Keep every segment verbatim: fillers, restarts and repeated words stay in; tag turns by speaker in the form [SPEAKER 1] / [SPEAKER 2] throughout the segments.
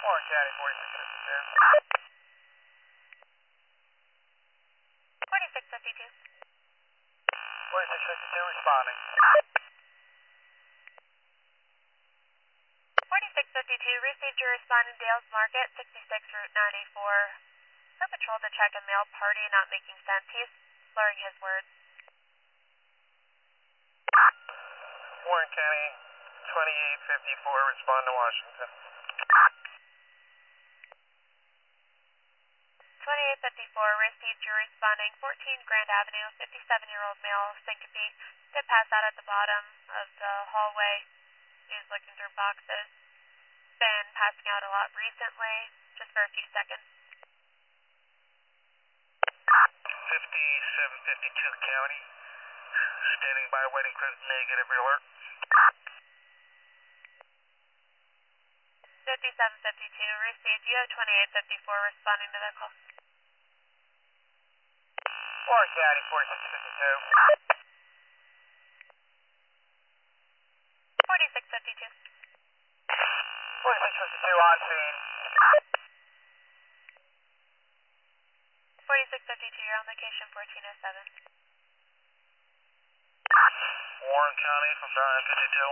[SPEAKER 1] Warren County, forty-six fifty-two.
[SPEAKER 2] forty-six fifty-two.
[SPEAKER 1] forty-six fifty-two responding.
[SPEAKER 2] forty-six fifty-two, received your respondent Dales Market, sixty-six Route ninety-four. For patrol to check a male party not making sense. He's slurring his words.
[SPEAKER 1] Warren County, twenty-eight fifty-four, respond to Washington.
[SPEAKER 2] twenty-eight fifty-four, received your responding fourteen Grand Avenue, fifty-seven-year-old male, syncope, did pass out at the bottom of the hallway. He was looking through boxes. Been passing out a lot recently, just for a few seconds.
[SPEAKER 1] fifty-seven fifty-two County, standing by waiting for negative alert.
[SPEAKER 2] fifty-seven fifty-two, received. You have twenty-eight fifty-four responding to the call.
[SPEAKER 1] Warren County, forty-six fifty-two.
[SPEAKER 2] forty-six fifty-two.
[SPEAKER 1] forty-six fifty-two on scene.
[SPEAKER 2] forty-six fifty-two, you're on location fourteen oh seven.
[SPEAKER 1] Warren County, from thirty-nine fifty-two.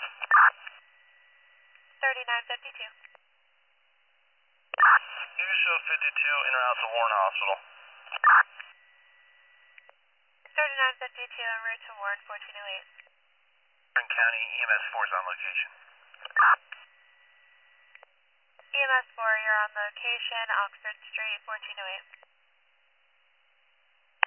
[SPEAKER 2] thirty-nine fifty-two.
[SPEAKER 1] You show fifty-two in route to Warren Hospital.
[SPEAKER 2] thirty-nine fifty-two en route to Warren fourteen oh eight.
[SPEAKER 1] Warren County, E M S four is on location.
[SPEAKER 2] E M S four, you're on location, Oxford Street, fourteen oh eight.